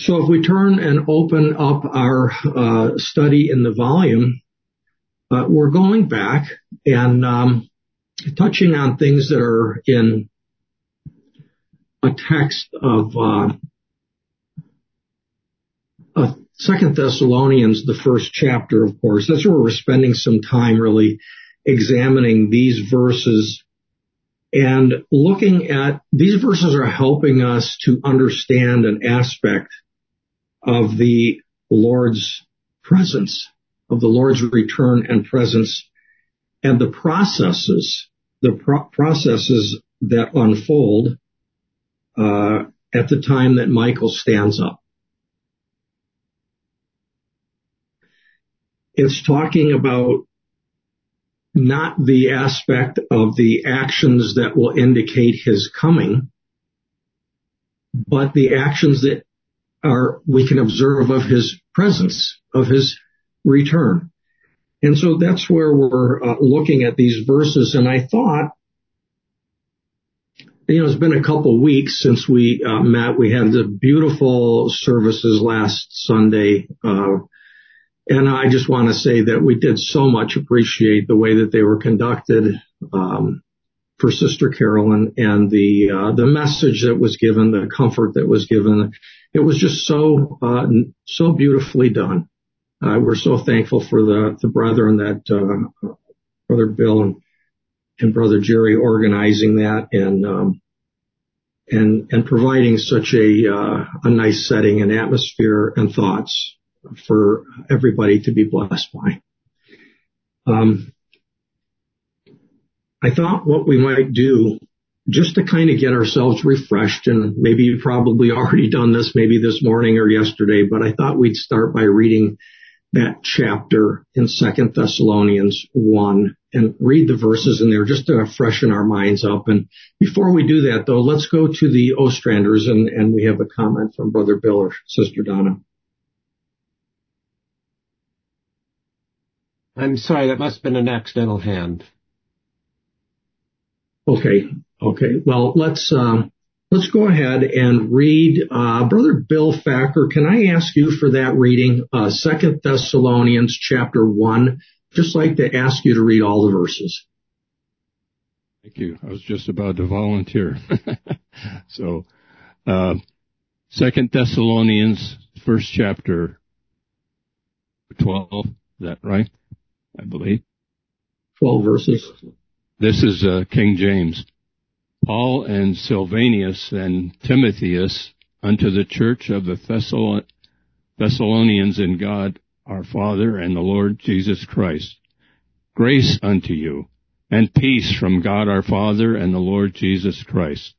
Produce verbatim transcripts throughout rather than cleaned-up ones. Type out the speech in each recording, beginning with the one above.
So if we turn and open up our uh, study in the volume, uh, we're going back and um, touching on things that are in a text of uh, uh, Second Thessalonians, the first chapter, of course. That's where we're spending some time really examining these verses and looking at, these verses are helping us to understand an aspect of the Lord's presence, of the Lord's return and presence, and the processes, the pro- processes that unfold uh, at the time that Michael stands up. It's talking about not the aspect of the actions that will indicate his coming, but the actions that are we can observe of his presence, of his return. And so that's where we're uh, looking at these verses. And I thought, you know, it's been a couple weeks since we uh, met. We had the beautiful services last Sunday. Uh, and I just want to say that we did so much appreciate the way that they were conducted um, for Sister Carolyn, and the uh, the message that was given, the comfort that was given. It was just so uh, so beautifully done. Uh, we're so thankful for the the brethren that uh, Brother Bill and, and Brother Jerry organizing that and um, and and providing such a uh, a nice setting and atmosphere and thoughts for everybody to be blessed by. Um, I thought what we might do, just to kind of get ourselves refreshed, and maybe you've probably already done this, maybe this morning or yesterday, but I thought we'd start by reading that chapter in Second Thessalonians one and read the verses in there just to freshen our minds up. And before we do that, though, let's go to the Ostranders, and, and we have a comment from Brother Bill or Sister Donna. I'm sorry, that must have been an accidental hand. Okay, okay. Well, let's uh, let's go ahead and read. Uh, Brother Bill Facker, can I ask you for that reading, uh, Second Thessalonians chapter one? Just like to ask you to read all the verses. Thank you. I was just about to volunteer. so, uh, Second Thessalonians, first chapter, twelve. Is that right? I believe. Twelve verses. This is uh, King James. Paul and Silvanus and Timotheus unto the church of the Thessalon- Thessalonians in God our Father and the Lord Jesus Christ. Grace unto you, and peace from God our Father and the Lord Jesus Christ.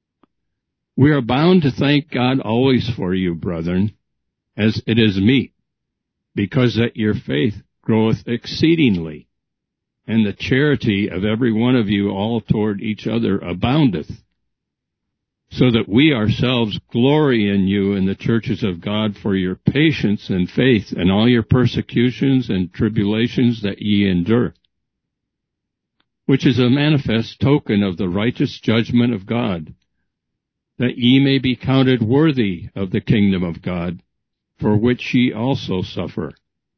We are bound to thank God always for you, brethren, as it is meet, because that your faith groweth exceedingly, and the charity of every one of you all toward each other aboundeth, so that we ourselves glory in you in the churches of God for your patience and faith and all your persecutions and tribulations that ye endure, which is a manifest token of the righteous judgment of God, that ye may be counted worthy of the kingdom of God, for which ye also suffer,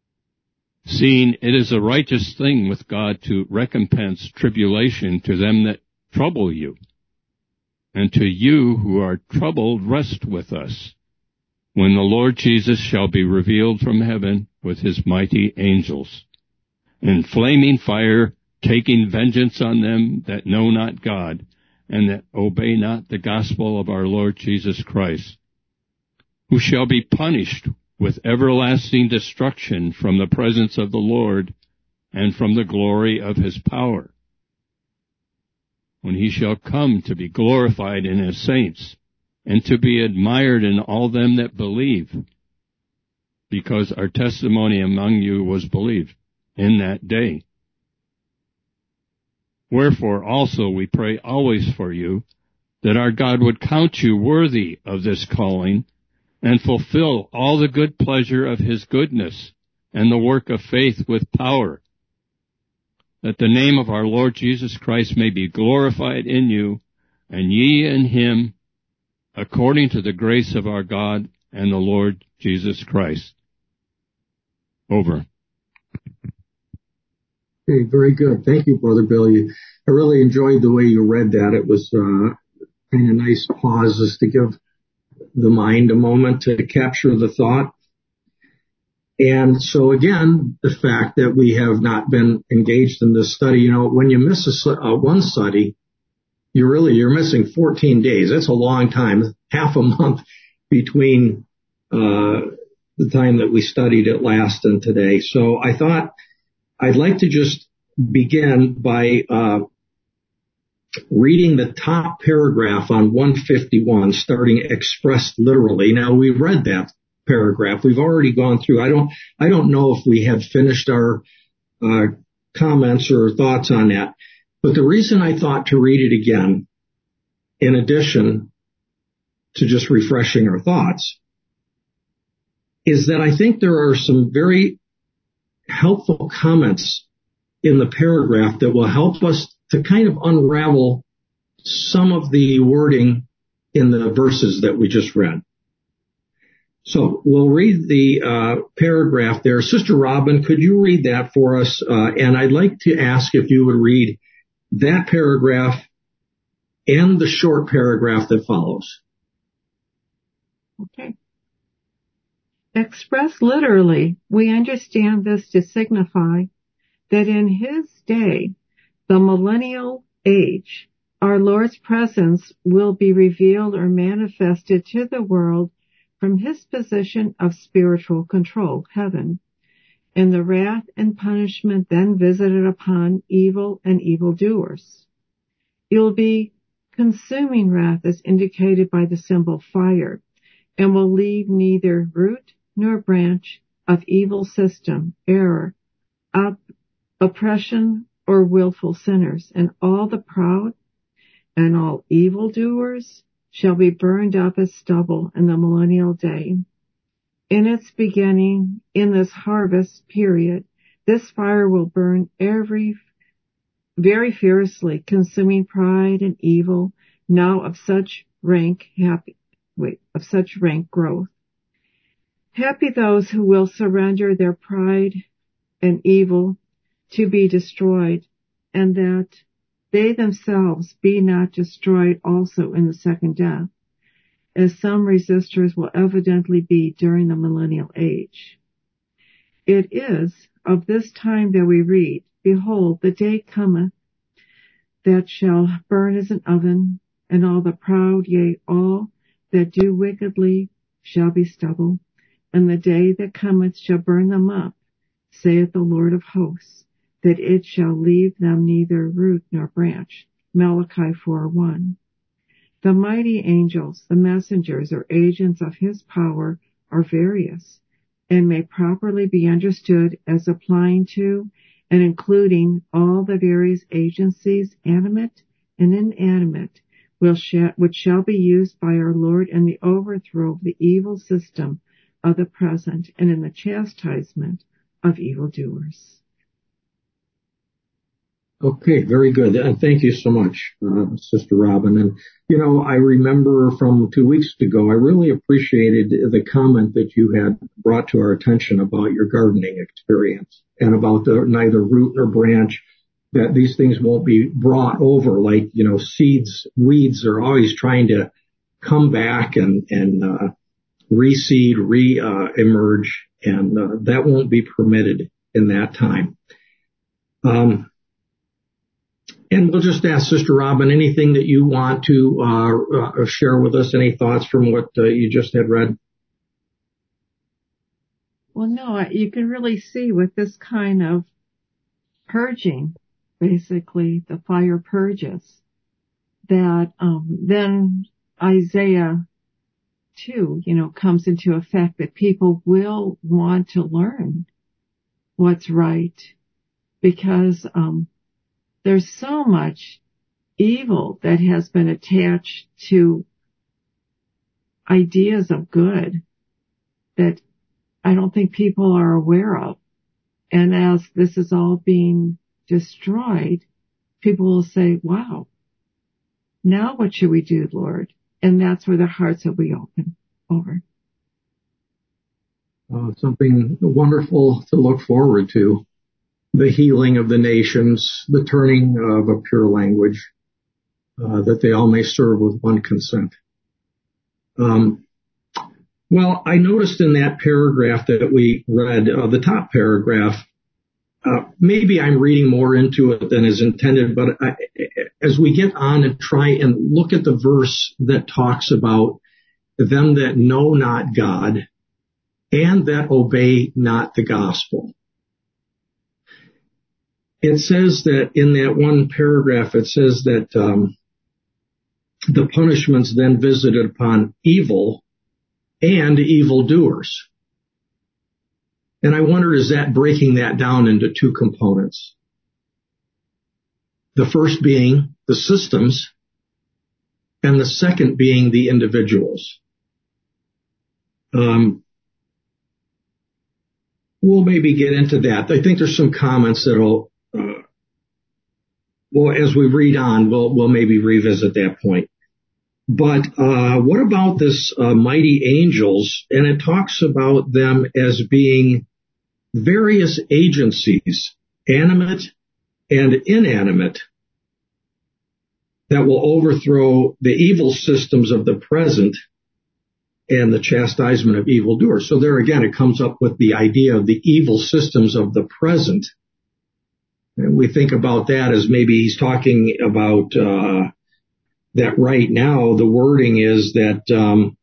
seeing it is a righteous thing with God to recompense tribulation to them that trouble you, and to you who are troubled rest with us, when the Lord Jesus shall be revealed from heaven with his mighty angels, in flaming fire, taking vengeance on them that know not God, and that obey not the gospel of our Lord Jesus Christ, who shall be punished with everlasting destruction from the presence of the Lord and from the glory of his power, when he shall come to be glorified in his saints, and to be admired in all them that believe, because our testimony among you was believed in that day. Wherefore also we pray always for you, that our God would count you worthy of this calling, and fulfill all the good pleasure of his goodness, and the work of faith with power, that the name of our Lord Jesus Christ may be glorified in you, and ye in him, according to the grace of our God and the Lord Jesus Christ. Over. Okay, very good. Thank you, Brother Billy. I really enjoyed the way you read that. It was uh, kind of nice pauses to give the mind a moment to capture the thought. And so again, the fact that we have not been engaged in this study, you know, when you miss a, uh, one study, you're really, you're missing fourteen days. That's a long time, half a month between uh, the time that we studied it last and today. So I thought I'd like to just begin by uh, reading the top paragraph on one fifty-one, starting expressed literally. Now, we read that paragraph. We've already gone through. I don't, I don't know if we had finished our uh, comments or thoughts on that. But the reason I thought to read it again, in addition to just refreshing our thoughts, is that I think there are some very helpful comments in the paragraph that will help us to kind of unravel some of the wording in the verses that we just read. So we'll read the uh, paragraph there. Sister Robin, could you read that for us? Uh, and I'd like to ask if you would read that paragraph and the short paragraph that follows. Okay. Expressed literally, we understand this to signify that in his day, the millennial age, our Lord's presence will be revealed or manifested to the world from his position of spiritual control, heaven, and the wrath and punishment then visited upon evil and evildoers. It will be consuming wrath as indicated by the symbol fire, and will leave neither root nor branch of evil system, error, op- oppression, or willful sinners, and all the proud and all evildoers shall be burned up as stubble in the millennial day. In its beginning, in this harvest period, this fire will burn every very fiercely, consuming pride and evil, now of such rank happy wait, of such rank growth. Happy those who will surrender their pride and evil to be destroyed, and that they themselves be not destroyed also in the second death, as some resistors will evidently be during the millennial age. It is of this time that we read, Behold, the day cometh that shall burn as an oven, and all the proud, yea, all that do wickedly shall be stubble, and the day that cometh shall burn them up, saith the Lord of hosts, that it shall leave them neither root nor branch. Malachi four one. The mighty angels, the messengers or agents of his power, are various, and may properly be understood as applying to and including all the various agencies, animate and inanimate, which shall be used by our Lord in the overthrow of the evil system of the present and in the chastisement of evildoers. Okay, very good. Uh, thank you so much, uh, Sister Robin. And, you know, I remember from two weeks ago, I really appreciated the comment that you had brought to our attention about your gardening experience and about the neither root nor branch, that these things won't be brought over like, you know, seeds, weeds are always trying to come back and, and, uh, reseed, re-emerge, uh, and uh, that won't be permitted in that time. Um, And we'll just ask Sister Robin, anything that you want to uh, uh, share with us, any thoughts from what uh, you just had read? Well, no, you can really see with this kind of purging, basically the fire purges, that um, then Isaiah two, you know, comes into effect, that people will want to learn what's right, because um there's so much evil that has been attached to ideas of good that I don't think people are aware of. And as this is all being destroyed, people will say, wow, now what should we do, Lord? And that's where their hearts will be open. Over. uh, something wonderful to look forward to. The healing of the nations, the turning of a pure language, uh, that they all may serve with one consent. Um, well, I noticed in that paragraph that we read, uh, the top paragraph, uh, maybe I'm reading more into it than is intended, but I, as we get on and try and look at the verse that talks about them that know not God and that obey not the gospel. It says that in that one paragraph, it says that um, the punishments then visited upon evil and evildoers. And I wonder, is that breaking that down into two components? The first being the systems, and the second being the individuals. Um, we'll maybe get into that. I think there's some comments that'll, uh, well, as we read on, we'll, we'll maybe revisit that point. But uh, what about this uh, mighty angels? And it talks about them as being various agencies, animate and inanimate, that will overthrow the evil systems of the present and the chastisement of evildoers. So there again, it comes up with the idea of the evil systems of the present. And we think about that as maybe he's talking about uh, that right now the wording is that um,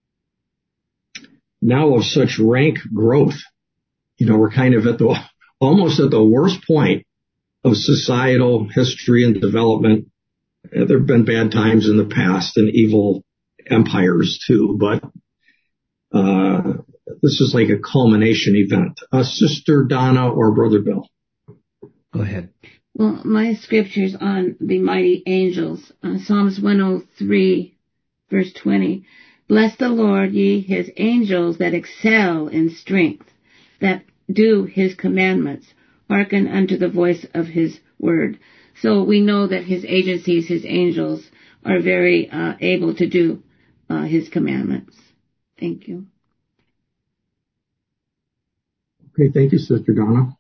now of such rank growth. You know, we're kind of at the, almost at the worst point of societal history and development. Uh, there have been bad times in the past and evil empires too, but uh, this is like a culmination event. Uh, Sister Donna or Brother Bill? Go ahead. Well, my scripture's on the mighty angels. Uh, Psalms one oh three, verse twenty. Bless the Lord, ye his angels that excel in strength, that do his commandments, hearken unto the voice of his word. So we know that his agencies, his angels, are very uh, able to do uh, his commandments. Thank you. Okay, thank you, Sister Donna.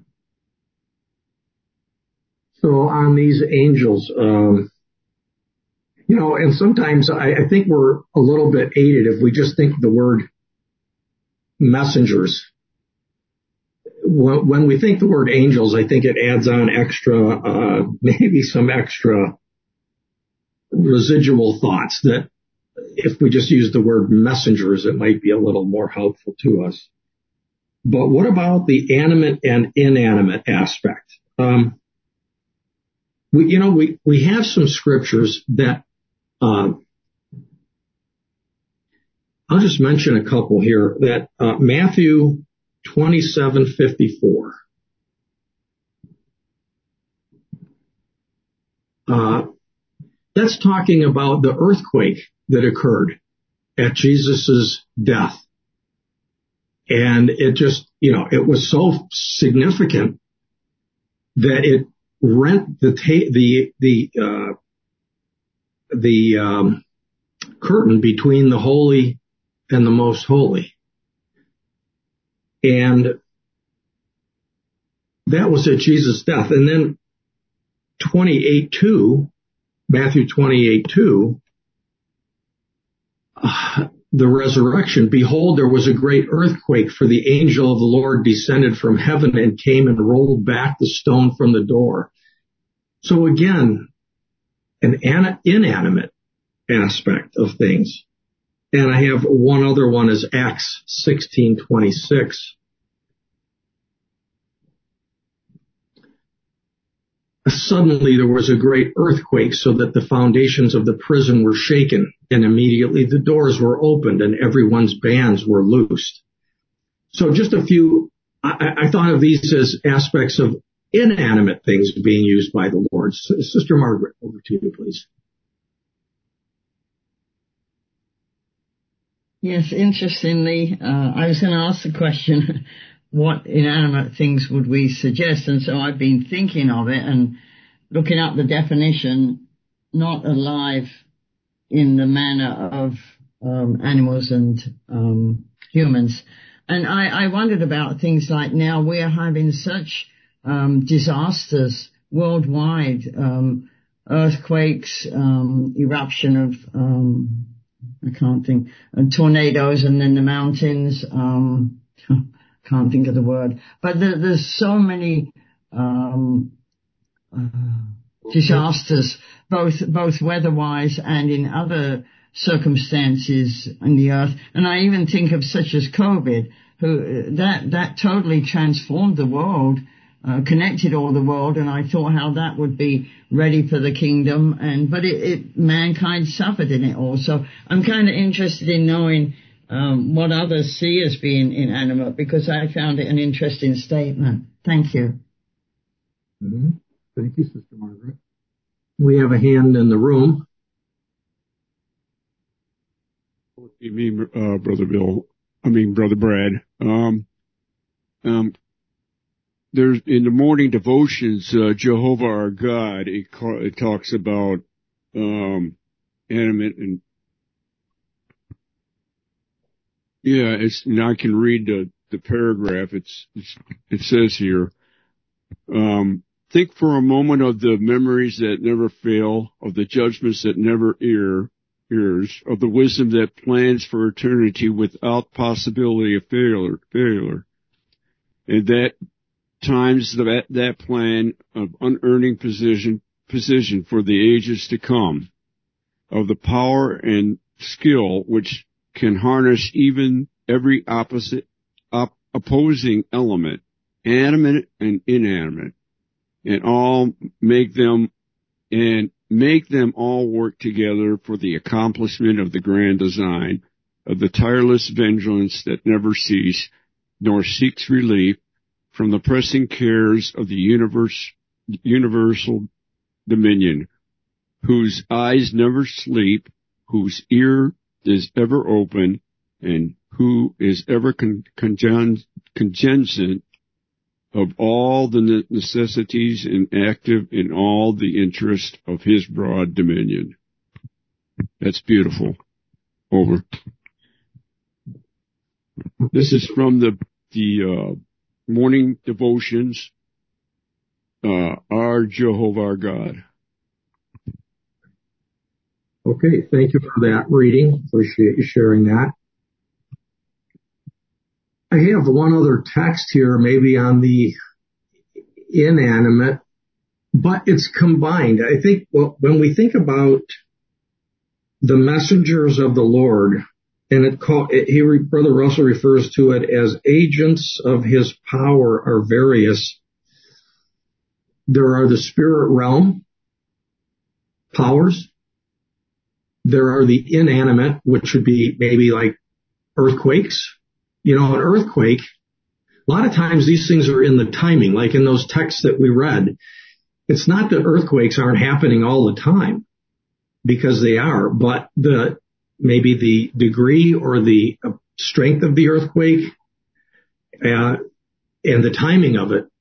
So on these angels, um, you know, and sometimes I, I think we're a little bit aided if we just think the word messengers. When we think the word angels, I think it adds on extra, uh, maybe some extra residual thoughts that if we just use the word messengers, it might be a little more helpful to us. But what about the animate and inanimate aspect? Um, we, you know, we, we have some scriptures that, uh, I'll just mention a couple here that, uh, Matthew twenty-seven fifty-four. Uh, that's talking about the earthquake that occurred at Jesus's death. And it just, you know, it was so significant that it rent the, ta- the, the, uh, the, um, curtain between the holy and the most holy. And that was at Jesus' death. And then twenty-eight two, Matthew twenty-eight two, uh, the resurrection. Behold, there was a great earthquake, for the angel of the Lord descended from heaven and came and rolled back the stone from the door. So again, an inanimate aspect of things. And I have one other one is Acts sixteen twenty-six. Suddenly there was a great earthquake, so that the foundations of the prison were shaken, and immediately the doors were opened and everyone's bands were loosed. So just a few, I, I thought of these as aspects of inanimate things being used by the Lord. Sister Margaret, over to you, please. Yes, interestingly, uh, I was going to ask the question, what inanimate things would we suggest? And so I've been thinking of it and looking up the definition, not alive in the manner of um, animals and um, humans, And I, I wondered about things like now we're having such um, disasters worldwide, um, earthquakes, um, eruption of, um, I can't think, uh, tornadoes, and then the mountains. Um, can't think of the word, but there, there's so many um, uh, disasters, both both weather-wise and in other circumstances in the earth. And I even think of such as COVID, who that that totally transformed the world, uh, connected all the world, and I thought how that would be ready for the kingdom. And but it, it mankind suffered in it all. So I'm kind of interested in knowing um, what others see as being inanimate, because I found it an interesting statement. Thank you. Mm-hmm. Thank you, Sister Margaret. We have a hand in the room. You mean, uh, Brother Bill? I mean, Brother Brad. Um, um, there's in the morning devotions, uh, Jehovah our God. It, it talks about um, animate and yeah. It's and I can read the the paragraph. It's, it's it says here. Um, think for a moment of the memories that never fail, of the judgments that never err. Years of the wisdom that plans for eternity without possibility of failure, failure. And that times that, that plan of unearning position, position for the ages to come, of the power and skill which can harness even every opposite, op, opposing element, animate and inanimate, and all make them, and make them all work together for the accomplishment of the grand design of the tireless vigilance that never cease, nor seeks relief from the pressing cares of the universe, universal dominion, whose eyes never sleep, whose ear is ever open, and who is ever con- congen- congested of all the necessities and active in all the interest of his broad dominion. That's beautiful. Over. This is from the the uh, morning devotions. Uh, our Jehovah our God. Okay, thank you for that reading. Appreciate you sharing that. I have one other text here, maybe on the inanimate, but it's combined. I think well, when we think about the messengers of the Lord, and it call, it, he, Brother Russell refers to it as agents of his power are various. There are the spirit realm powers. There are the inanimate, which would be maybe like earthquakes. You know, an earthquake, a lot of times these things are in the timing, like in those texts that we read. It's not that earthquakes aren't happening all the time, because they are, but the maybe the degree or the strength of the earthquake uh, and the timing of it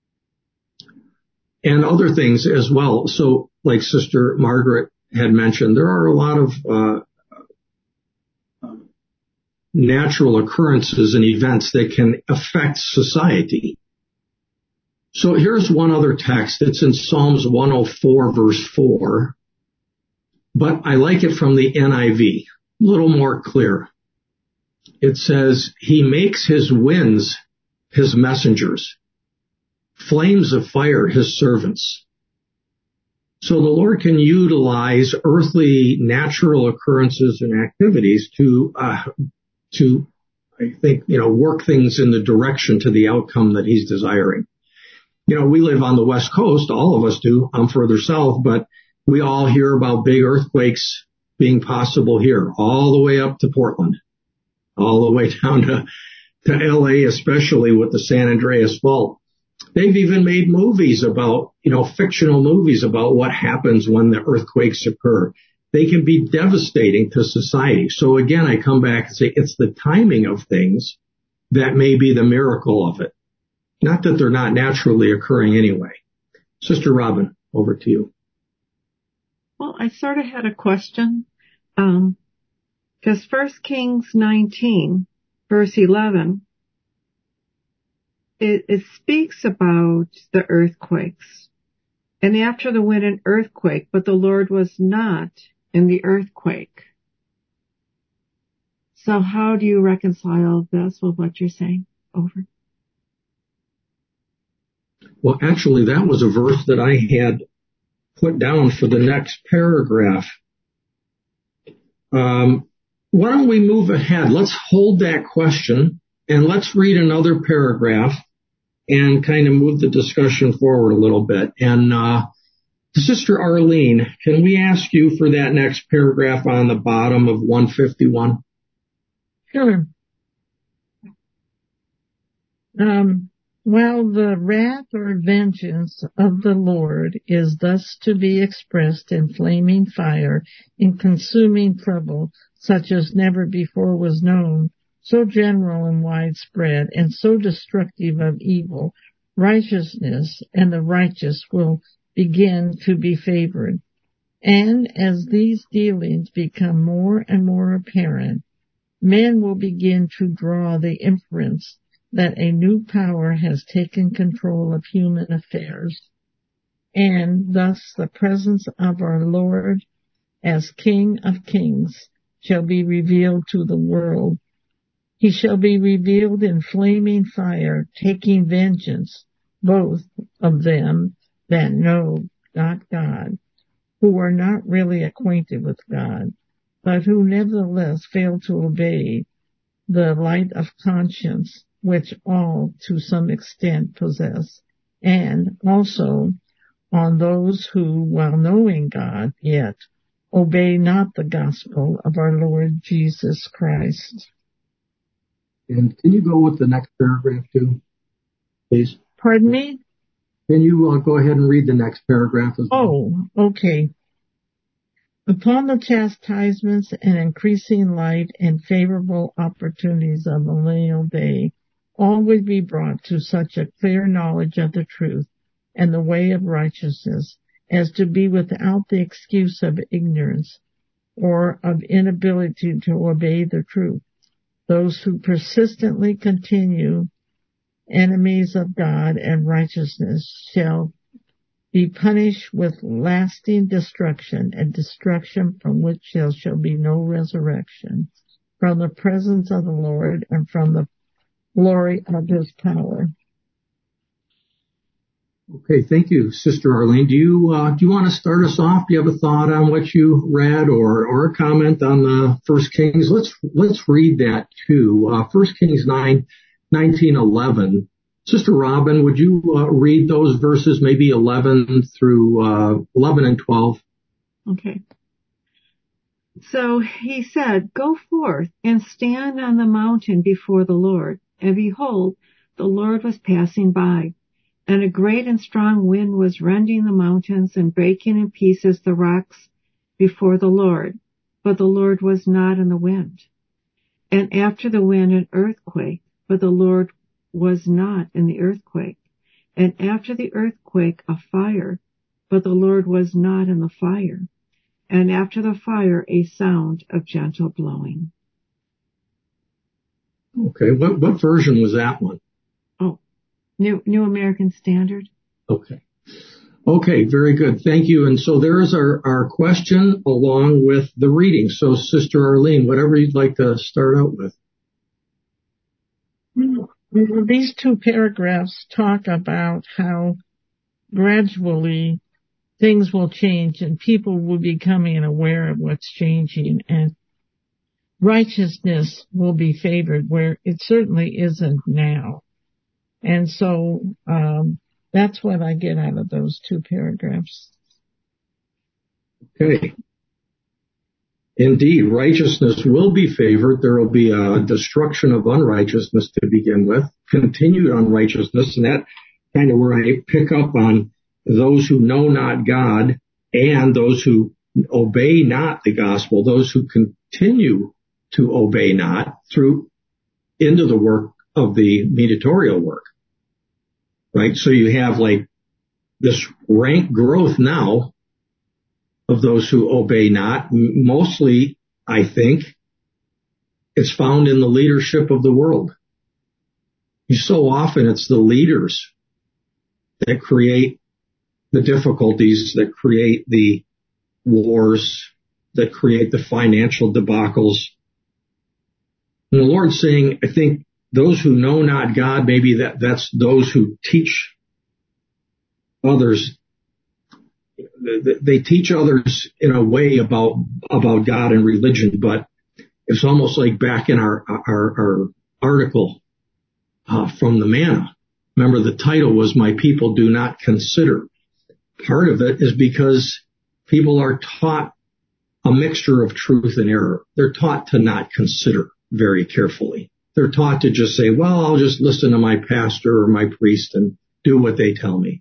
and other things as well. So like Sister Margaret had mentioned, there are a lot of uh, natural occurrences and events that can affect society. So here's one other text. It's in Psalms one oh four, verse four, but I like it from the N I V, a little more clear. It says, he makes his winds his messengers, flames of fire his servants. So the Lord can utilize earthly natural occurrences and activities to uh, to, I think, you know, work things in the direction to the outcome that he's desiring. You know, we live on the West Coast, all of us do. I'm further south, but we all hear about big earthquakes being possible here, all the way up to Portland, all the way down to, to L A, especially with the San Andreas Fault. They've even made movies about, you know, fictional movies about what happens when the earthquakes occur. They can be devastating to society. So again, I come back and say it's the timing of things that may be the miracle of it. Not that they're not naturally occurring anyway. Sister Robin, over to you. Well, I sort of had a question. Um, because First Kings nineteen, verse eleven, it, it speaks about the earthquakes. And after the wind, an earthquake, but the Lord was not in the earthquake. So how do you reconcile this with what you're saying? Over. Well, actually, that was a verse that I had put down for the next paragraph. Um, why don't we move ahead? Let's hold that question and let's read another paragraph and kind of move the discussion forward a little bit. And uh, Sister Arlene, can we ask you for that next paragraph on the bottom of one fifty-one? Sure. Um, while the wrath or vengeance of the Lord is thus to be expressed in flaming fire, in consuming trouble, such as never before was known, so general and widespread, and so destructive of evil, righteousness and the righteous will begin to be favored. And as these dealings become more and more apparent, men will begin to draw the inference that a new power has taken control of human affairs, and thus the presence of our Lord as King of Kings shall be revealed to the world. He shall be revealed in flaming fire, taking vengeance, both of them that know not God, who are not really acquainted with God, but who nevertheless fail to obey the light of conscience, which all to some extent possess, and also on those who, while knowing God, yet obey not the gospel of our Lord Jesus Christ. And can you go with the next paragraph too, please? Pardon me? Can you uh, go ahead and read the next paragraph as well? Oh, okay. Upon the chastisements and increasing light and favorable opportunities of the millennial day, all would be brought to such a clear knowledge of the truth and the way of righteousness as to be without the excuse of ignorance or of inability to obey the truth. Those who persistently continue enemies of God and righteousness shall be punished with lasting destruction, and destruction from which there shall be no resurrection, from the presence of the Lord and from the glory of his power. Okay, thank you, Sister Arlene. Do you uh, do you want to start us off? Do you have a thought on what you read, or or a comment on the First Kings? Let's let's read that too. Uh, First Kings nine, nineteen, eleven. Sister Robin, would you uh, read those verses, maybe eleven through uh, eleven and twelve? Okay. So he said, "Go forth and stand on the mountain before the Lord." And behold, the Lord was passing by. And a great and strong wind was rending the mountains and breaking in pieces the rocks before the Lord. But the Lord was not in the wind. And after the wind, an earthquake, but the Lord was not in the earthquake. And after the earthquake, a fire, but the Lord was not in the fire. And after the fire, a sound of gentle blowing. Okay, what what version was that one? Oh, New New American Standard. Okay. Okay, very good. Thank you. And so there is our, our question along with the reading. So Sister Arlene, whatever you'd like to start out with. These two paragraphs talk about how gradually things will change and people will be becoming aware of what's changing, and righteousness will be favored where it certainly isn't now. And so um, that's what I get out of those two paragraphs. Okay. Indeed, righteousness will be favored. There will be a destruction of unrighteousness to begin with, continued unrighteousness, and that kind of where I pick up on those who know not God and those who obey not the gospel, those who continue to obey not through into the work of the mediatorial work. Right? So you have like this rank growth now of those who obey not. Mostly, I think, it's found in the leadership of the world. So often it's the leaders that create the difficulties, that create the wars, that create the financial debacles. And the Lord's saying, I think those who know not God, maybe that, that's those who teach others. They teach others in a way about, about God and religion, but it's almost like back in our, our, our article uh, from the manna. Remember, the title was My People Do Not Consider. Part of it is because people are taught a mixture of truth and error. They're taught to not consider very carefully. They're taught to just say, well, I'll just listen to my pastor or my priest and do what they tell me.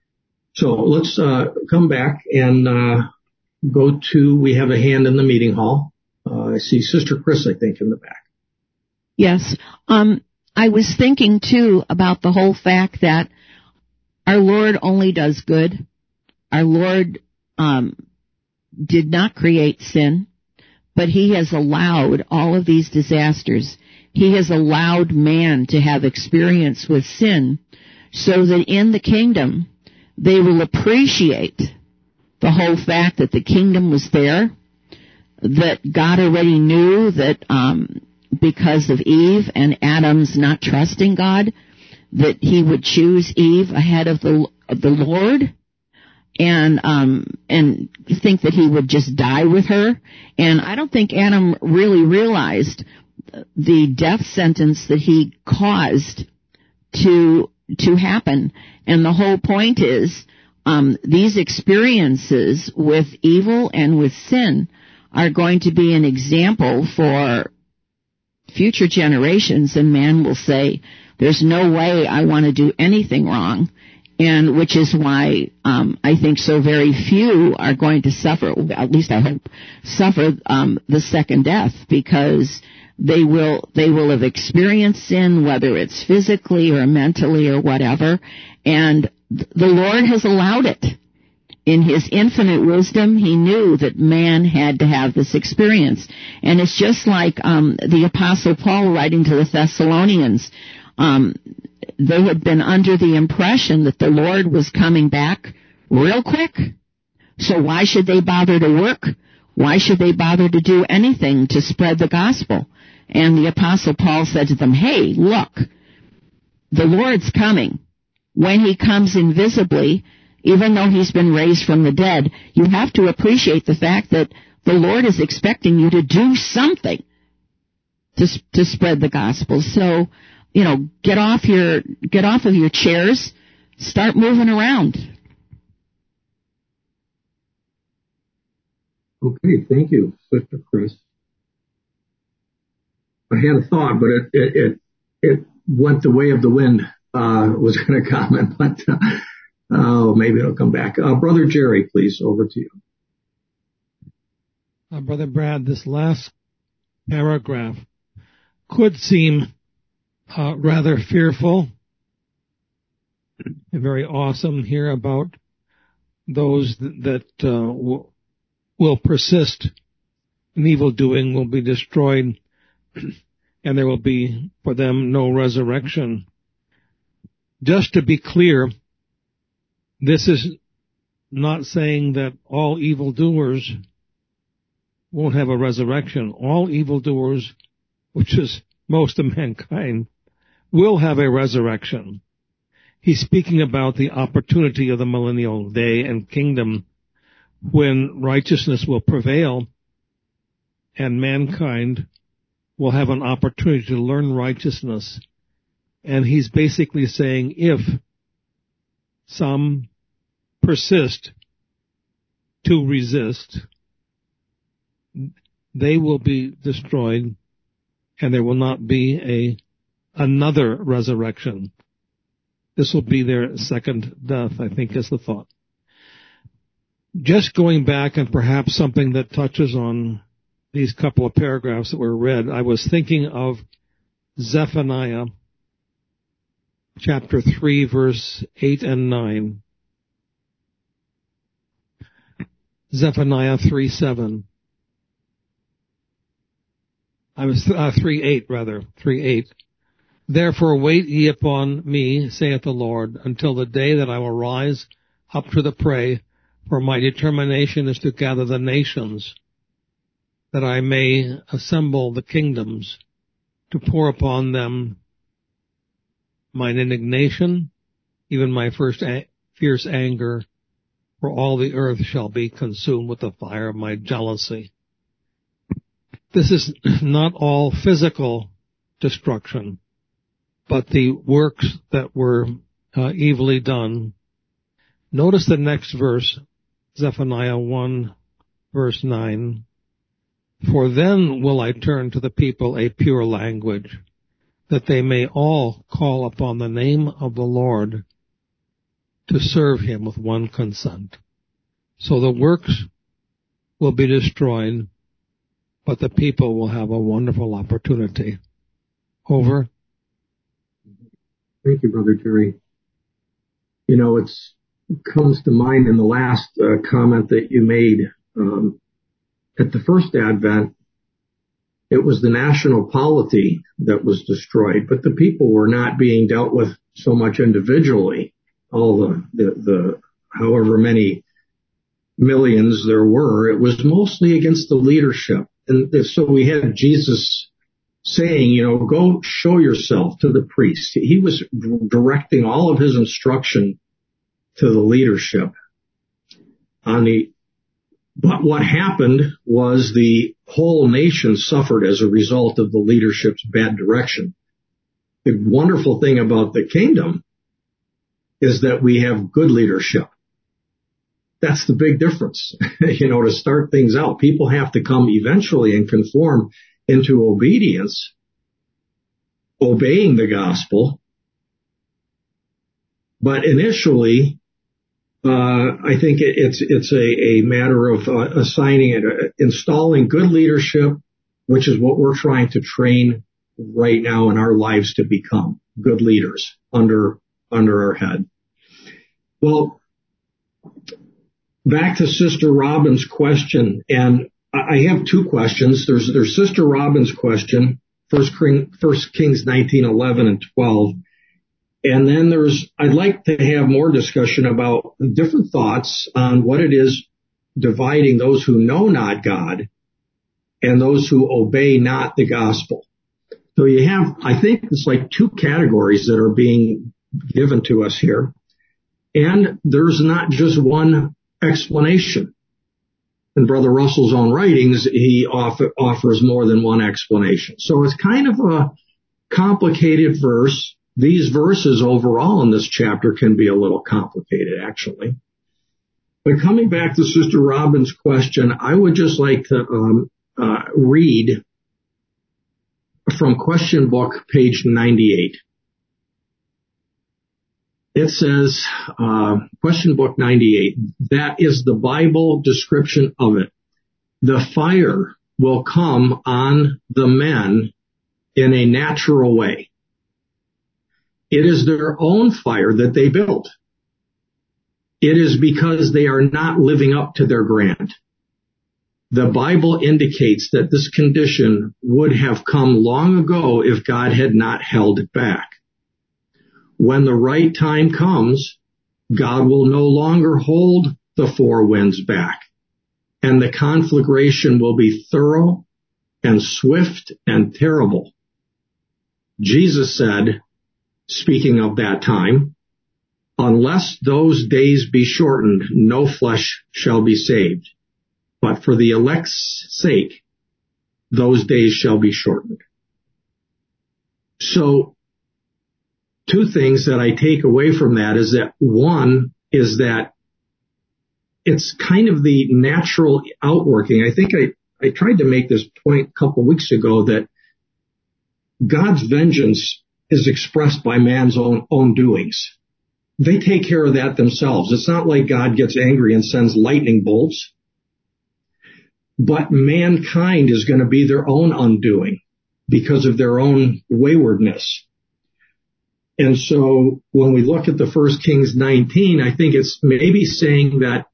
So let's uh, come back and uh, go to, we have a hand in the meeting hall. Uh, I see Sister Chris, I think, in the back. Yes. Um, I was thinking, too, about the whole fact that our Lord only does good. Our Lord um, did not create sin, but he has allowed all of these disasters. He has allowed man to have experience with sin so that in the kingdom they will appreciate the whole fact that the kingdom was there, that God already knew that um, because of Eve and Adam's not trusting God, that he would choose Eve ahead of the of the Lord, and um, and think that he would just die with her. And I don't think Adam really realized the death sentence that he caused to to happen. And the whole point is um, these experiences with evil and with sin are going to be an example for future generations, and man will say, there's no way I want to do anything wrong, and which is why um, I think so very few are going to suffer, at least I hope, suffer um, the second death, because they will they will have experienced sin, whether it's physically or mentally or whatever, and the Lord has allowed it. In his infinite wisdom, he knew that man had to have this experience. And it's just like um, the Apostle Paul writing to the Thessalonians. Um, they had been under the impression that the Lord was coming back real quick. So why should they bother to work? Why should they bother to do anything to spread the gospel? And the Apostle Paul said to them, hey, look, the Lord's coming. When he comes invisibly, even though he's been raised from the dead, you have to appreciate the fact that the Lord is expecting you to do something to to spread the gospel. So, you know, get off your get off of your chairs, start moving around. Okay, thank you, Sister Chris. I had a thought, but it it it, it went the way of the wind. Uh, was going to comment, but. Uh, Oh, maybe it'll come back. Uh, Brother Jerry, please, over to you. Uh, Brother Brad, this last paragraph could seem uh, rather fearful and very awesome here about those that, that uh, will, will persist in evil doing, will be destroyed, and there will be for them no resurrection. Just to be clear, this is not saying that all evildoers won't have a resurrection. All evildoers, which is most of mankind, will have a resurrection. He's speaking about the opportunity of the millennial day and kingdom when righteousness will prevail and mankind will have an opportunity to learn righteousness. And he's basically saying if some persist to resist, they will be destroyed, and there will not be a another resurrection. This will be their second death, I think, is the thought. Just going back, and perhaps something that touches on these couple of paragraphs that were read, I was thinking of Zephaniah chapter three, verse eight and nine. Zephaniah three seven. I was uh, three eight rather three eight. Therefore wait ye upon me, saith the Lord, until the day that I will rise up to the prey, for my determination is to gather the nations, that I may assemble the kingdoms, to pour upon them mine indignation, even my first a- fierce anger, for all the earth shall be consumed with the fire of my jealousy. This is not all physical destruction, but the works that were uh, evilly done. Notice the next verse, Zephaniah one, verse nine. For then will I turn to the people a pure language, that they may all call upon the name of the Lord to serve him with one consent. So the works will be destroyed, but the people will have a wonderful opportunity. Over. Thank you, Brother Terry. You know, it's, it comes to mind in the last uh, comment that you made. Um, at the first Advent, it was the national polity that was destroyed, but the people were not being dealt with so much individually. All the, the, the however many millions there were, it was mostly against the leadership. And so we had Jesus saying, you know, go show yourself to the priest. He was directing all of his instruction to the leadership. On the, but what happened was the whole nation suffered as a result of the leadership's bad direction. The wonderful thing about the kingdom is that we have good leadership. That's the big difference. You know, to start things out, people have to come eventually and conform into obedience, obeying the gospel. But initially, uh, I think it, it's it's a, a matter of uh, assigning it, uh, installing good leadership, which is what we're trying to train right now in our lives to become good leaders under under our head. Well, back to Sister Robin's question, and I have two questions. There's there's Sister Robin's question, First Kings nineteen, eleven, and twelve. And then there's, I'd like to have more discussion about different thoughts on what it is dividing those who know not God and those who obey not the gospel. So you have, I think it's like two categories that are being given to us here. And there's not just one explanation. In Brother Russell's own writings, he offer, offers more than one explanation. So it's kind of a complicated verse. These verses overall in this chapter can be a little complicated, actually. But coming back to Sister Robin's question, I would just like to um, uh, read from Question Book, page ninety-eight. It says, uh, Question Book ninety-eight, that is the Bible description of it. The fire will come on the men in a natural way. It is their own fire that they built. It is because they are not living up to their grant. The Bible indicates that this condition would have come long ago if God had not held it back. When the right time comes, God will no longer hold the four winds back, and the conflagration will be thorough and swift and terrible. Jesus said, speaking of that time, unless those days be shortened, no flesh shall be saved. But for the elect's sake, those days shall be shortened. So, two things that I take away from that is that one is that it's kind of the natural outworking. I think I, I tried to make this point a couple weeks ago that God's vengeance is expressed by man's own, own doings. They take care of that themselves. It's not like God gets angry and sends lightning bolts, but mankind is going to be their own undoing because of their own waywardness. And so when we look at the First Kings nineteen, I think it's maybe saying that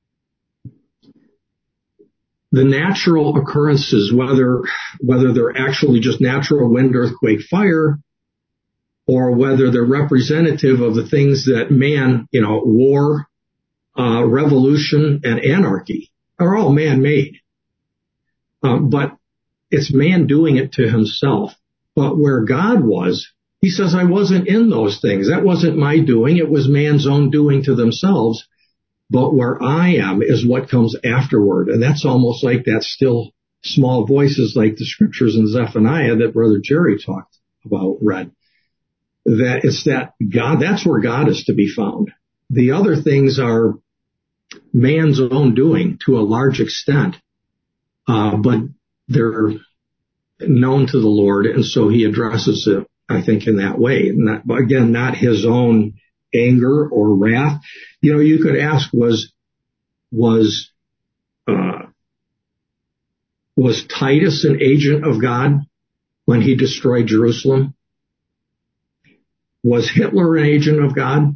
the natural occurrences, whether whether they're actually just natural wind, earthquake, fire, or whether they're representative of the things that man, you know, war, uh, revolution, and anarchy are all man-made. Um, but it's man doing it to himself. But where God was, he says, I wasn't in those things. That wasn't my doing. It was man's own doing to themselves. But where I am is what comes afterward. And that's almost like that still small voices, like the scriptures in Zephaniah that Brother Jerry talked about, read. That it's that God, that's where God is to be found. The other things are man's own doing to a large extent, uh, but they're known to the Lord, and so he addresses it, I think, in that way. Not, again, not his own anger or wrath. You know, you could ask, was was uh, was Titus an agent of God when he destroyed Jerusalem? Was Hitler an agent of God?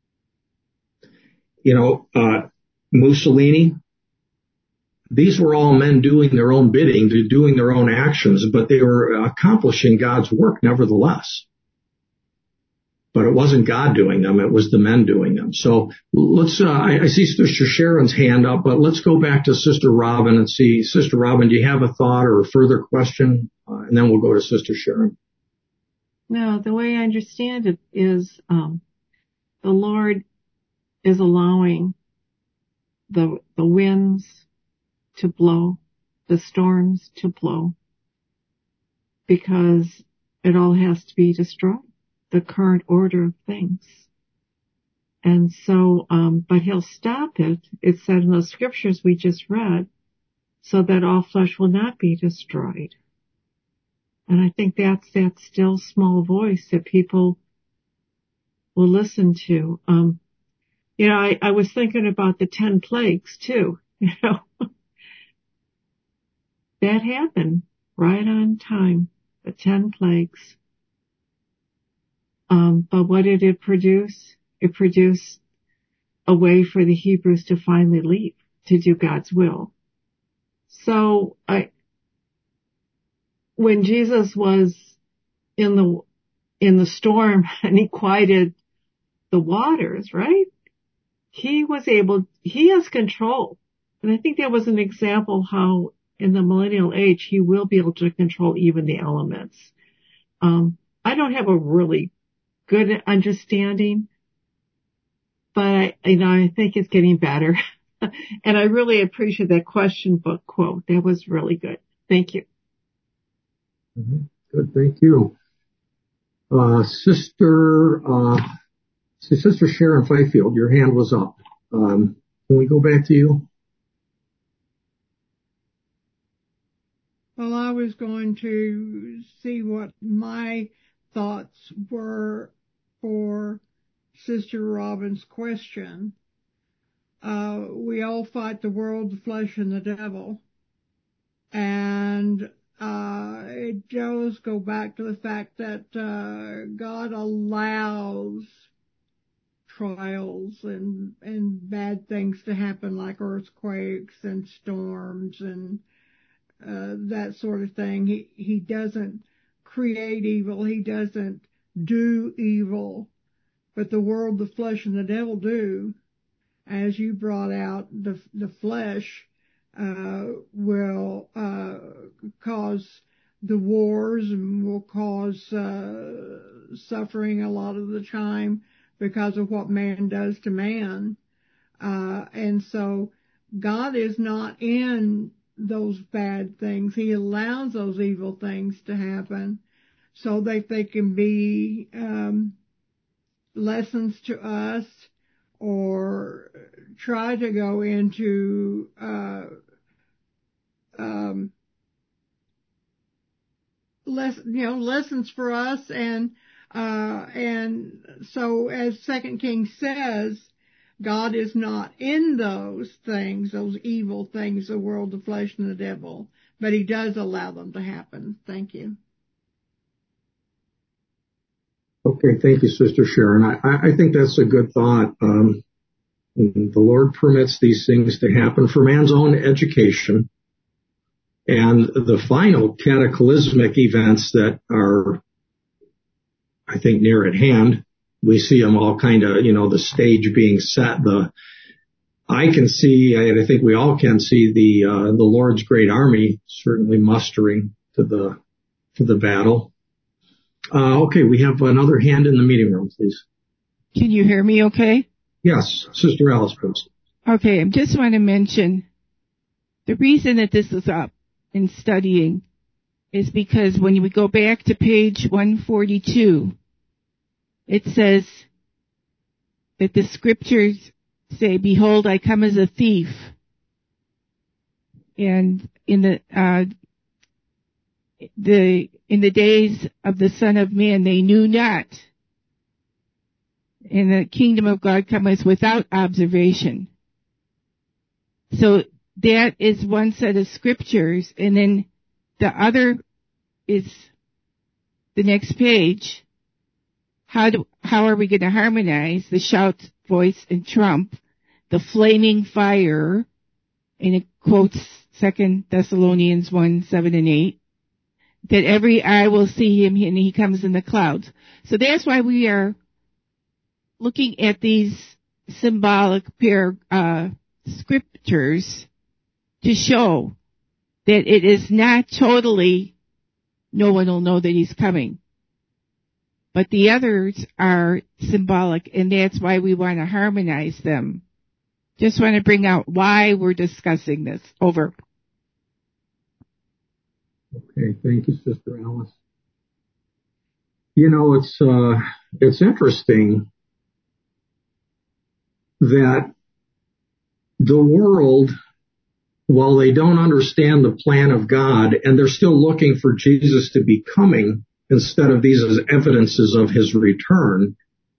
You know, uh, Mussolini? These were all men doing their own bidding, doing their own actions, but they were accomplishing God's work nevertheless. But it wasn't God doing them, it was the men doing them. So let's, uh, I, I see Sister Sharon's hand up, but let's go back to Sister Robin and see, Sister Robin, do you have a thought or a further question? Uh, and then we'll go to Sister Sharon. No, the way I understand it is, um, the Lord is allowing the, the winds to blow, the storms to blow, because it all has to be destroyed, the current order of things. And so, um, but he'll stop it, it said in those scriptures we just read, so that all flesh will not be destroyed. And I think that's that still small voice that people will listen to. Um, you know, I, I was thinking about the ten plagues too, you know. That happened right on time, the ten plagues. Um, but what did it produce? It produced a way for the Hebrews to finally leave, to do God's will. So I, when Jesus was in the, in the storm and he quieted the waters, right? He was able, he has control. And I think that was an example how in the millennial age, he will be able to control even the elements. Um, I don't have a really good understanding, but I, you know, I think it's getting better. And I really appreciate that question book quote. That was really good. Thank you. Mm-hmm. Good. Thank you. Uh, Sister, uh, Sister Sharon Fifield, your hand was up. Um, can we go back to you? Well, I was going to see what my thoughts were for Sister Robin's question. Uh, we all fight the world, the flesh, and the devil. And uh, it does go back to the fact that uh, God allows trials and, and bad things to happen, like earthquakes and storms and Uh, that sort of thing. He, he doesn't create evil. He doesn't do evil. But the world, the flesh, and the devil do. As you brought out, the, the flesh, uh, will, uh, cause the wars and will cause, uh, suffering a lot of the time because of what man does to man. Uh, and so God is not in those bad things. He allows those evil things to happen so that they can be um, lessons to us, or try to go into uh, um, less, you know, lessons for us. And uh, and so, as Second Kings says, God is not in those things, those evil things, the world, the flesh, and the devil, but he does allow them to happen. Thank you. Okay, thank you, Sister Sharon. I, I think that's a good thought. Um, the Lord permits these things to happen for man's own education. And the final cataclysmic events that are, I I think, near at hand. We see them all kind of, you know, the stage being set. The I can see, and I think we all can see the uh, the Lord's great army certainly mustering to the to the battle. Uh, okay, we have another hand in the meeting room, please. Can you hear me okay? Yes, Sister Alice, please. Okay, I just want to mention the reason that this is up in studying is because when we go back to page one forty-two, it says that the scriptures say, "Behold, I come as a thief." And in the uh, the in the days of the Son of Man, they knew not. And the kingdom of God cometh without observation. So that is one set of scriptures, and then the other is the next page. How do how are we going to harmonize the shout, voice, and trump, the flaming fire, and it quotes Second Thessalonians one, seven and eight, that every eye will see him and he comes in the clouds. So that's why we are looking at these symbolic pair, uh, scriptures to show that it is not totally no one will know that he's coming. But the others are symbolic, and that's why we want to harmonize them. Just want to bring out why we're discussing this. Over. Okay, thank you, Sister Alice. You know, it's uh, it's interesting that the world, while they don't understand the plan of God, and they're still looking for Jesus to be coming instead of these as evidences of his return,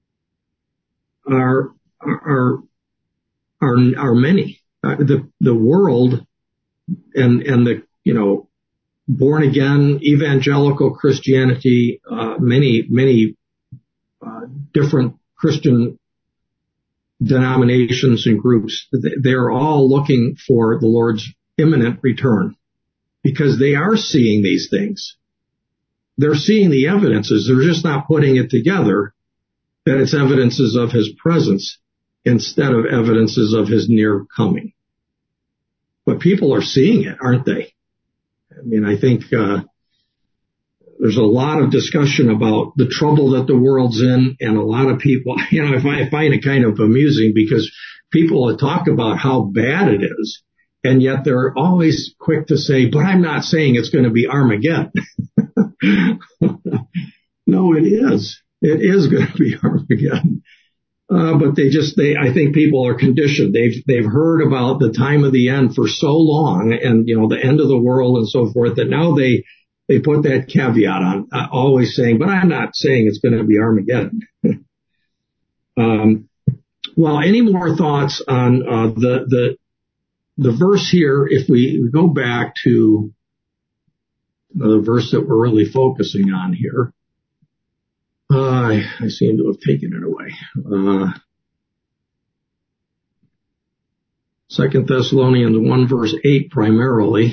are are are are many. Uh, the the world and and the you know born again evangelical Christianity, uh, many many uh, different Christian denominations and groups, they're all looking for the Lord's imminent return because they are seeing these things. They're seeing the evidences. They're just not putting it together that it's evidences of his presence instead of evidences of his near coming. But people are seeing it, aren't they? I mean, I think uh, there's a lot of discussion about the trouble that the world's in, and a lot of people, you know, I find, I find it kind of amusing because people talk about how bad it is, and yet they're always quick to say, but I'm not saying it's going to be Armageddon. No, it is. It is going to be Armageddon. Uh, but they just, they, I think people are conditioned. They've, they've heard about the time of the end for so long and, you know, the end of the world and so forth that now they, they put that caveat on, uh, always saying, but I'm not saying it's going to be Armageddon. um, well, any more thoughts on, uh, the, the, the verse here, if we go back to the verse that we're really focusing on here. Uh, I, I seem to have taken it away. Uh, Second Thessalonians one verse eight primarily.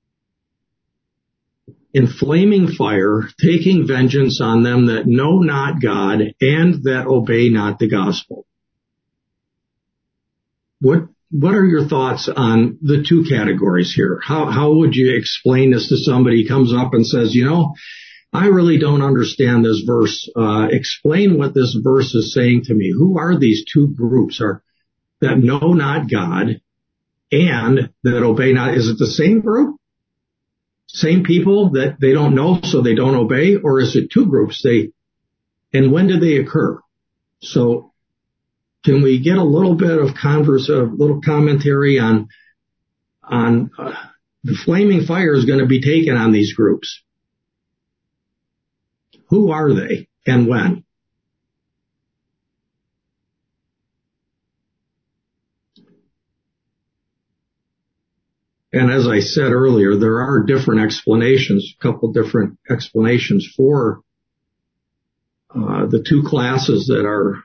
In flaming fire, taking vengeance on them that know not God and that obey not the gospel. What what are your thoughts on the two categories here? How how would you explain this to somebody who comes up and says, you know, I really don't understand this verse. Uh, explain what this verse is saying to me. Who are these two groups are that know not God and that obey not? Is it the same group? Same people that they don't know, so they don't obey? Or is it two groups? They, and when did they occur? So can we get a little bit of converse, a little commentary on, on uh, the flaming fire is going to be taken on these groups. Who are they and when? And as I said earlier, there are different explanations, a couple different explanations for uh, the two classes that are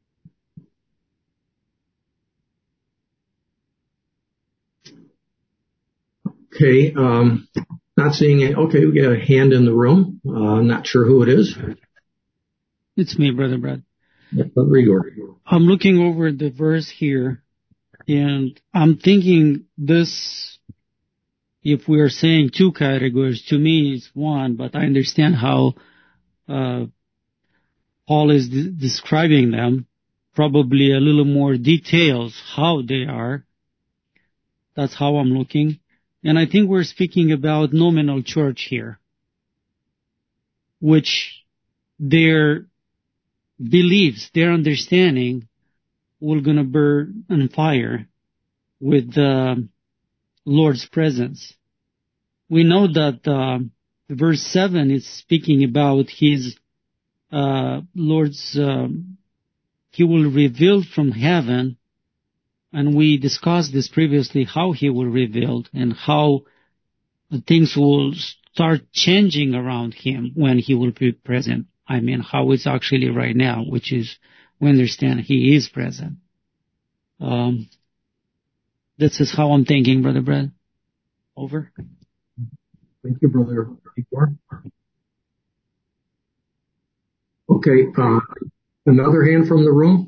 okay. Um, not seeing it. Okay, we got a hand in the room. Uh, I'm not sure who it is. It's me, Brother Brad. Yeah, Brother Igor. I'm looking over the verse here, and I'm thinking this, if we are saying two categories, to me it's one, but I understand how uh, Paul is de- describing them, probably a little more details how they are. That's how I'm looking. And I think we're speaking about nominal church here, which their beliefs, their understanding will going to burn on fire with the Lord's presence. We know that uh, verse seven is speaking about his uh, Lord's, um, he will reveal from heaven, and we discussed this previously, how he will reveal and how things will start changing around him when he will be present. I mean, how it's actually right now, which is, we understand he is present. Um, this is how I'm thinking, Brother Brad. Over. Thank you, Brother Igor. Okay, uh, another hand from the room?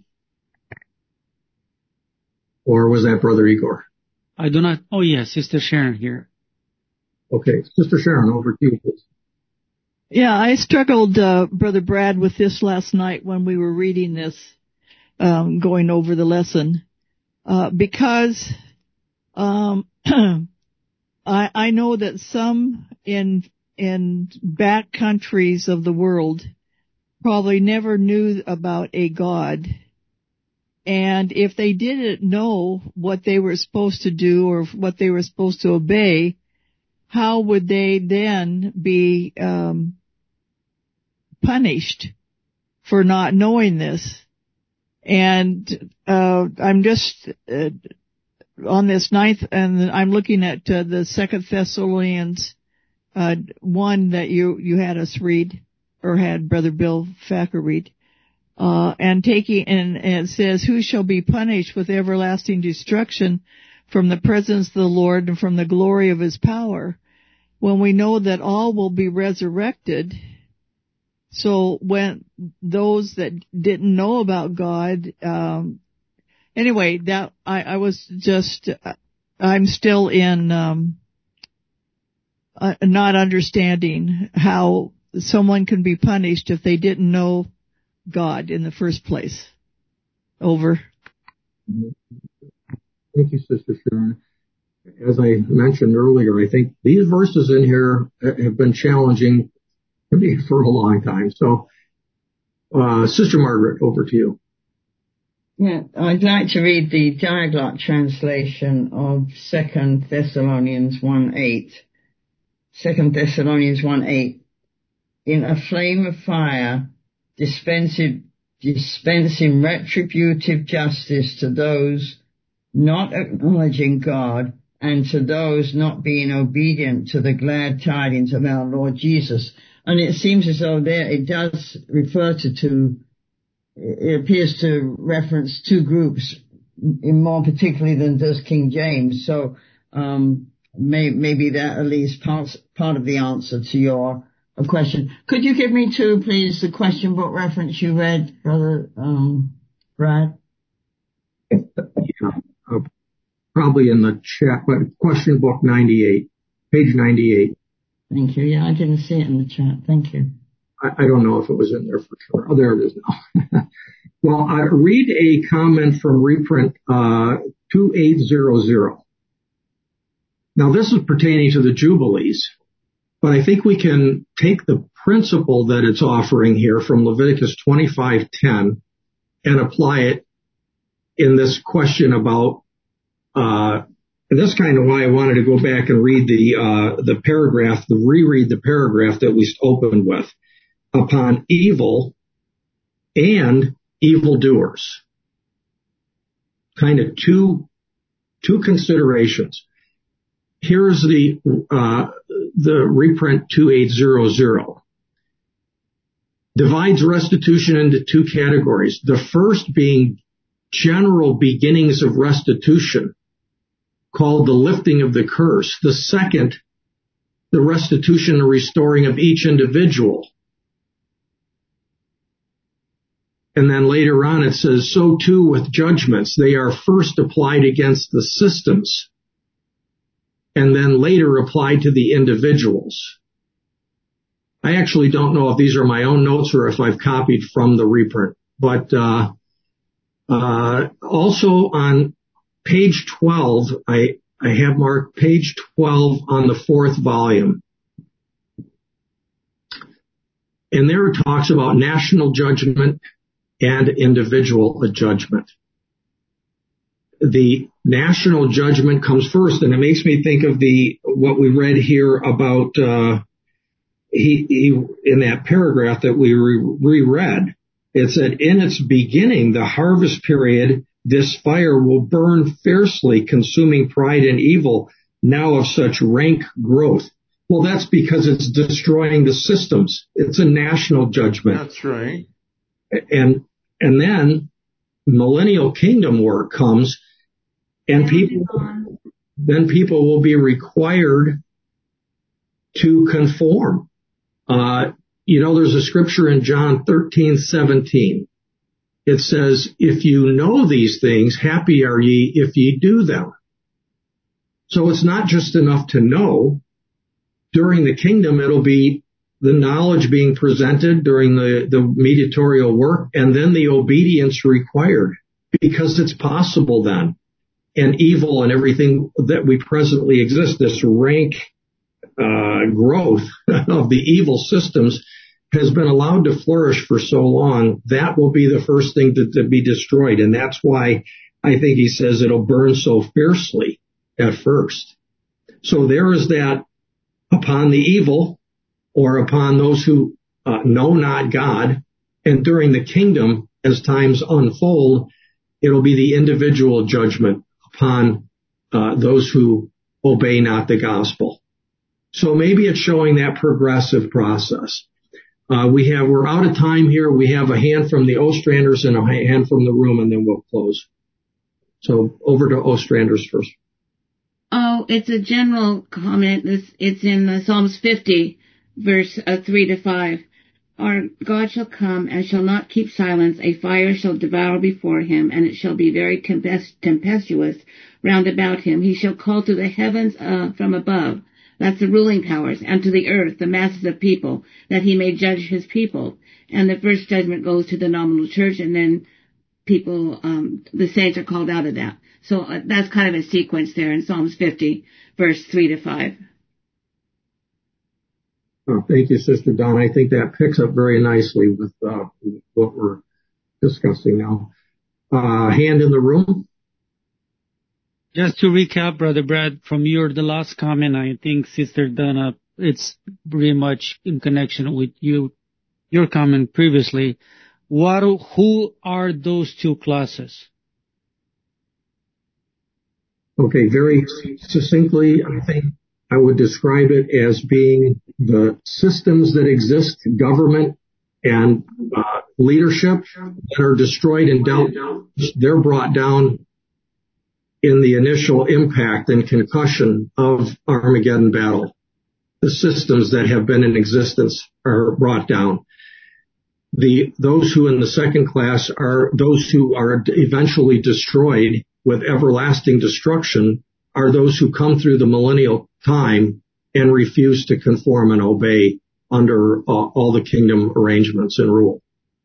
Or was that Brother Igor? I do not, oh yes, Sister Sharon here. Okay, Sister Sharon, over to you, please. Yeah, I struggled, uh, Brother Brad, with this last night when we were reading this, um, going over the lesson, uh, because, um, I, I know that some in, in back countries of the world probably never knew about a God. And if they didn't know what they were supposed to do or what they were supposed to obey, how would they then be um, punished for not knowing this? And uh, I'm just uh, on this ninth, and I'm looking at uh, the Second Thessalonians uh, one that you you had us read, or had Brother Bill Facker read, uh, and taking and, and it says, "Who shall be punished with everlasting destruction from the presence of the Lord and from the glory of his power," when we know that all will be resurrected. So when those that didn't know about God, um, anyway, that I, I was just, I'm still in, um, uh, not understanding how someone can be punished if they didn't know God in the first place. Over. Thank you, Sister Sharon. As I mentioned earlier, I think these verses in here have been challenging to me for a long time. So, uh, Sister Margaret, over to you. Yeah, I'd like to read the Diaglott translation of Second Thessalonians one eight. Second Thessalonians one eight. In a flame of fire, dispensing, dispensing retributive justice to those not acknowledging God, and to those not being obedient to the glad tidings of our Lord Jesus. And it seems as though there it does refer to two, it appears to reference two groups, in more particularly than does King James. So um, may, maybe that at least part, part of the answer to your question. Could you give me too, please, the question book reference you read, Brother um, Brad? Yeah, uh, probably in the chat, but question book ninety-eight, page ninety-eight. Thank you. Yeah, I didn't see it in the chat. Thank you. I, I don't know if it was in there for sure. Oh, there it is now. Well, I read a comment from reprint uh, two eight zero zero. Now, this is pertaining to the Jubilees, but I think we can take the principle that it's offering here from Leviticus twenty-five ten and apply it in this question about, uh, and that's kind of why I wanted to go back and read the, uh, the paragraph, the reread the paragraph that we opened with, upon evil and evildoers. Kind of two, two considerations. Here's the, uh, the reprint two eight zero zero. Divides restitution into two categories. The first being general beginnings of restitution, called the lifting of the curse. The second, the restitution and restoring of each individual. And then later on it says, so too with judgments. They are first applied against the systems and then later applied to the individuals. I actually don't know if these are my own notes or if I've copied from the reprint. But uh, uh, also on page twelve, I, I have marked page twelve on the fourth volume. And there it talks about national judgment and individual judgment. The national judgment comes first, and it makes me think of the what we read here about uh, he, he in that paragraph that we re- reread. It said, in its beginning, the harvest period, this fire will burn fiercely, consuming pride and evil, now of such rank growth. Well, that's because it's destroying the systems. It's a national judgment. That's right. And and then millennial kingdom work comes, and people then people will be required to conform. Uh, you know, there's a scripture in John thirteen seventeen. It says, if you know these things, happy are ye if ye do them. So it's not just enough to know. During the kingdom, it'll be the knowledge being presented during the, the mediatorial work, and then the obedience required, because it's possible then. And evil and everything that we presently exist, this rank uh, growth of the evil systems has been allowed to flourish for so long, that will be the first thing to, to be destroyed. And that's why I think he says it'll burn so fiercely at first. So there is that upon the evil, or upon those who uh, know not God. And during the kingdom, as times unfold, it'll be the individual judgment upon uh, those who obey not the gospel. So maybe it's showing that progressive process. Uh, we have, we're out of time here. We have a hand from the Ostranders and a hand from the room, and then we'll close. So over to Ostranders first. Oh, it's a general comment. It's, it's in uh, Psalms fifty, verse uh, three to five. Our God shall come and shall not keep silence. A fire shall devour before him, and it shall be very tempest- tempestuous round about him. He shall call to the heavens uh, from above. That's the ruling powers, and to the earth, the masses of people, that he may judge his people. And the first judgment goes to the nominal church, and then people, um, the saints are called out of that. So uh, that's kind of a sequence there in Psalms fifty, verse three to five. Oh, thank you, Sister Don. I think that picks up very nicely with uh, what we're discussing now. Uh, hand in the room. Just to recap, Brother Brad, from your the last comment, I think Sister Donna, it's pretty much in connection with you, your comment previously. What, who are those two classes? Okay, very succinctly, I think I would describe it as being the systems that exist, government and uh, leadership, that are destroyed and dealt. They're brought down in the initial impact and concussion of Armageddon battle. The systems that have been in existence are brought down. The those who in the second class are those who are eventually destroyed with everlasting destruction, are those who come through the millennial time and refuse to conform and obey under uh, all the kingdom arrangements and rule.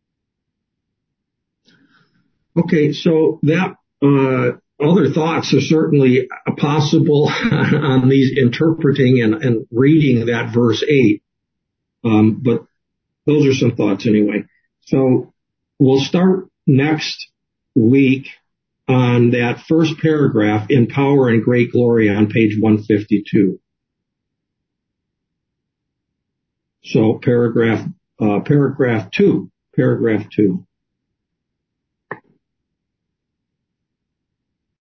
Okay, so that uh, other thoughts are certainly possible on these interpreting and, and reading that verse eight, um, but those are some thoughts anyway. So we'll start next week on that first paragraph in Power and Great Glory on page one fifty-two. So paragraph, uh, paragraph two, paragraph two.